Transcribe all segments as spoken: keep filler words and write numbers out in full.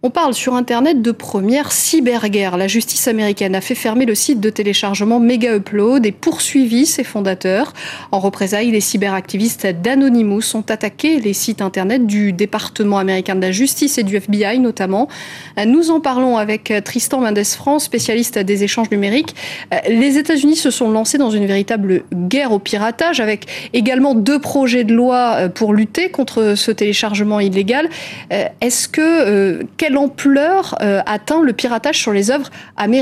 On parle sur Internet de première cyberguerre. La justice américaine a fait fermer le site de téléchargement Megaupload et poursuivi ses fondateurs. En représailles, les cyberactivistes d'Anonymous ont attaqué les sites Internet du département américain de la justice et du F B I notamment. Nous en parlons avec Tristan Mendès-France, spécialiste des échanges numériques. Les États-Unis se sont lancés dans une véritable guerre au piratage avec également deux projets de loi pour lutter contre ce téléchargement illégal. Est-ce que... Quelle ampleur euh, atteint le piratage sur les œuvres américaines ?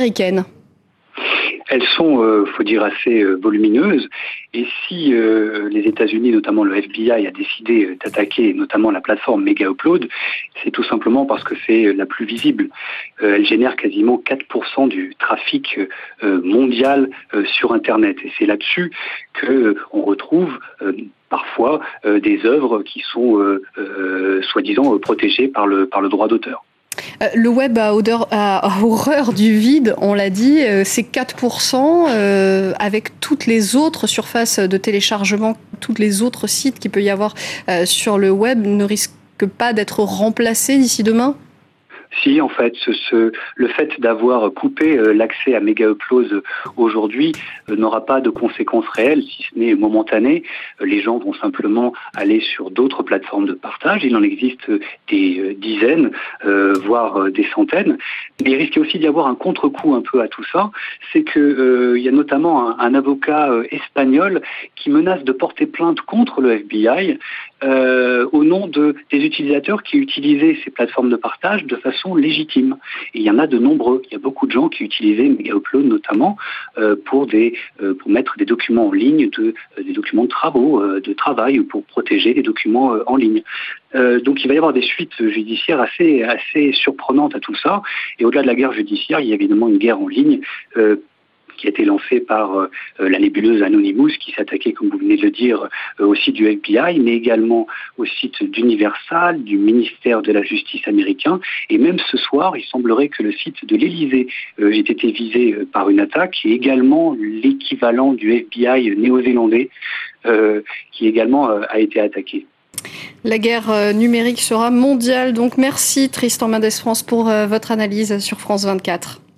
Elles sont, il euh, faut dire, assez euh, volumineuses. Et si euh, les États-Unis, notamment le F B I, a décidé euh, d'attaquer notamment la plateforme Megaupload, c'est tout simplement parce que c'est euh, la plus visible. Euh, elle génère quasiment quatre pour cent du trafic euh, mondial euh, sur Internet. Et c'est là-dessus qu'on euh, retrouve euh, parfois euh, des œuvres qui sont euh, euh, soi-disant euh, protégées par le, par le droit d'auteur. Le web a, odeur, a horreur du vide, on l'a dit, c'est quatre pour cent euh, avec toutes les autres surfaces de téléchargement, tous les autres sites qu'il peut y avoir euh, sur le web ne risquent pas d'être remplacés d'ici demain ? Si, en fait, ce, ce, le fait d'avoir coupé euh, l'accès à Megaupload aujourd'hui euh, n'aura pas de conséquences réelles, si ce n'est momentanées. Euh, les gens vont simplement aller sur d'autres plateformes de partage. Il en existe des euh, dizaines, euh, voire euh, des centaines. Mais il risque aussi d'y avoir un contre-coup un peu à tout ça. C'est qu'il euh, y a notamment un, un avocat euh, espagnol qui menace de porter plainte contre le F B I euh, au nom de, des utilisateurs qui utilisaient ces plateformes de partage de façon légitime. Et il y en a de nombreux. Il y a beaucoup de gens qui utilisaient Megaupload notamment euh, pour, des, euh, pour mettre des documents en ligne, de, euh, des documents de travaux, euh, de travail ou pour protéger des documents euh, en ligne. Euh, donc il va y avoir des suites judiciaires assez, assez surprenantes à tout ça. Et au-delà de la guerre judiciaire, il y a évidemment une guerre en ligne euh, qui a été lancée par euh, la nébuleuse Anonymous, qui s'attaquait, comme vous venez de le dire, euh, au site du F B I, mais également au site d'Universal, du ministère de la Justice américain. Et même ce soir, il semblerait que le site de l'Élysée euh, ait été visé euh, par une attaque, et également l'équivalent du F B I néo-zélandais, euh, qui également euh, a été attaqué. La guerre numérique sera mondiale. Donc merci Tristan Mendès-France pour votre analyse sur France vingt-quatre.